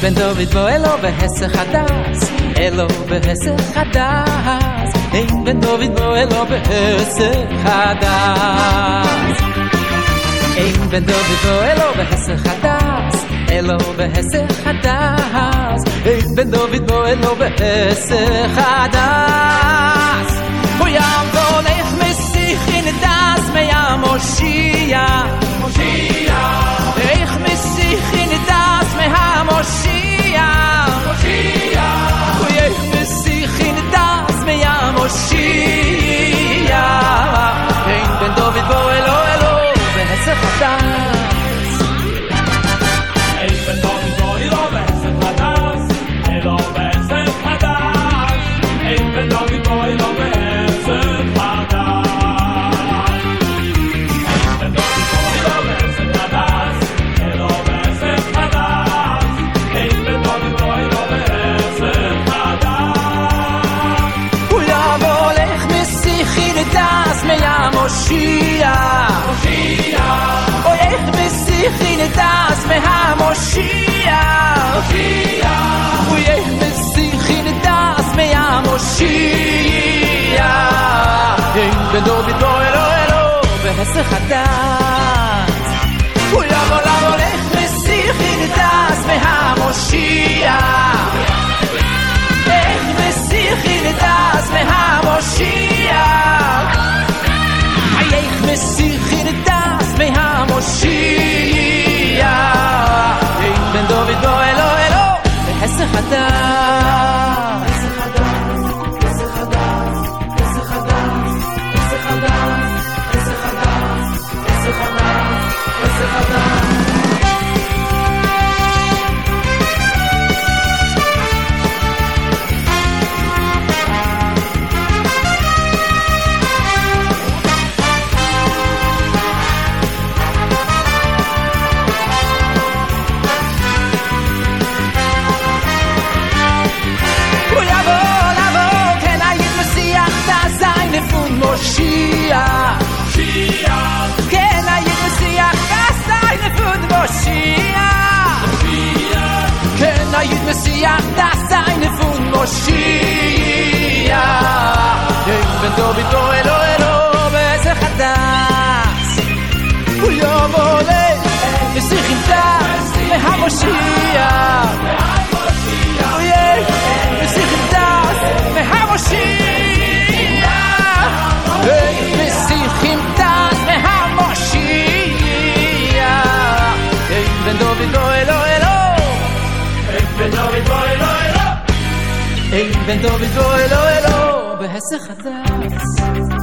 בן דוד בו אלו בהסך הדס, אלו בהסך הדס, אין בן דוד בו אלו בהסך הדס, אין בן דוד בו אלו בהסך הדס, אלו בהסך הדס, אין בן דוד בו אלו בהסך הדס, הוא יעבור לך מסיכין דס מים מושיע, איך מסיכין דס מהמושיע, איך מסיכין דס מהמושיע, אין בן דוד בו אלו אלו בהסך הדס, אין בן דוד בו אלו בהסך הדס, אלו בהסך הדס, אין בן דוד בו אלו בהסך הדס, או איך מסיכין דס מהמושיע, או איך מסיכין דס מהמושיע, אין בן דוד בו אלו אלו בהסך הדס, הוא יבוא לבוא איך מסיכין דס מהמושיע, איך מסיכין דס מהמושיע, איך מסיכין דס מהמושיע, אין בן דוד בו אלו אלו בהסך הדס, בהסך הדס, בהסך הדס, בהסך הדס, בהסך הדס, בהסך הדס, בהסך הדס. Moshiach, כן היית מסיח דסיינה פון מושיח, כן היית מסיח דסיינה פון מושיח, אין בן דוד בו אלו אלו בהסך הדס, הוא יבוא לך מסיחין דס מהמושיח, הוא יהיה מסיחין דס מהמושיח, איך מסיחין דס מהמושיע, איך בן דוד בו אלו אלו, איך בן דוד בו אלו אלו, איך בן דוד בו אלו אלו בהסך הדס.